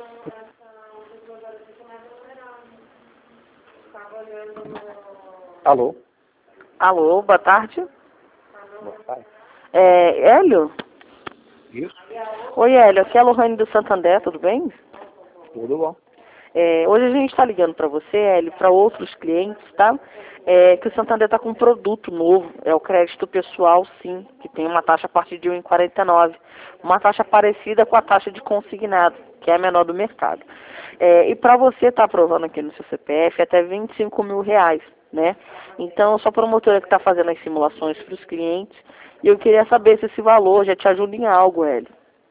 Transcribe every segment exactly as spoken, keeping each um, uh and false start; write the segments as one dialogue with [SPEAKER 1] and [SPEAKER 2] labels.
[SPEAKER 1] Alô?
[SPEAKER 2] Alô, boa tarde.
[SPEAKER 1] Boa tarde.
[SPEAKER 2] É, Hélio?
[SPEAKER 1] Isso?
[SPEAKER 2] Oi, Hélio, aqui é a Lohane do Santander, tudo bem?
[SPEAKER 1] Tudo bom.
[SPEAKER 2] É, hoje a gente está ligando para você, Hélio, para outros clientes, tá? É, que o Santander está com um produto novo, é o crédito pessoal, sim, que tem uma taxa a partir de um vírgula quarenta e nove. Uma taxa parecida com a taxa de consignado, que é a menor do mercado. É, e para você estar tá aprovando aqui no seu C P F, até vinte e cinco mil reais, né? Então, eu sou a promotora que está fazendo as simulações para os clientes, e eu queria saber se esse valor já te ajuda em algo, Hélio.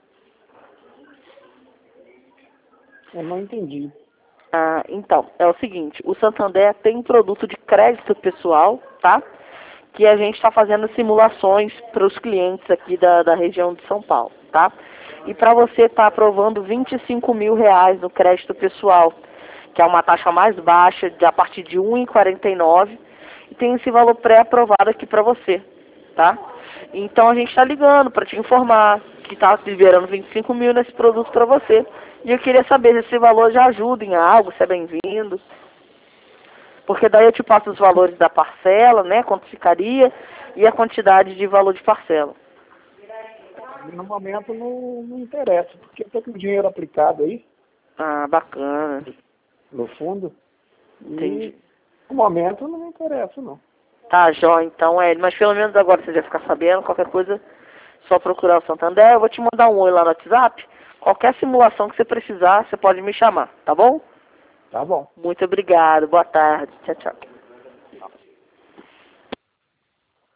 [SPEAKER 1] Eu não entendi.
[SPEAKER 2] Ah, então, é o seguinte, o Santander tem um produto de crédito pessoal, tá? Que a gente está fazendo simulações para os clientes aqui da, da região de São Paulo, tá? E para você estar tá aprovando vinte e cinco mil reais no crédito pessoal, que é uma taxa mais baixa, de, a partir de um vírgula quarenta e nove, e tem esse valor pré-aprovado aqui para você, tá? Então a gente está ligando para te informar que está liberando vinte e cinco mil nesse produto para você. E eu queria saber se esse valor já ajuda em algo, se é bem-vindo. Porque daí eu te passo os valores da parcela, né, quanto ficaria, e a quantidade de valor de parcela.
[SPEAKER 1] No momento não, não interessa, porque eu estou com o dinheiro aplicado aí,
[SPEAKER 2] Ah, bacana.
[SPEAKER 1] no fundo,
[SPEAKER 2] Entendi.
[SPEAKER 1] e no momento não me interessa, não.
[SPEAKER 2] Tá, Jó, então é. Mas pelo menos agora você já ficar sabendo, qualquer coisa, só procurar o Santander. Eu vou te mandar um oi lá no WhatsApp. Qualquer simulação que você precisar, você pode me chamar, tá bom?
[SPEAKER 1] Tá bom.
[SPEAKER 2] Muito obrigado, boa tarde. Tchau, tchau.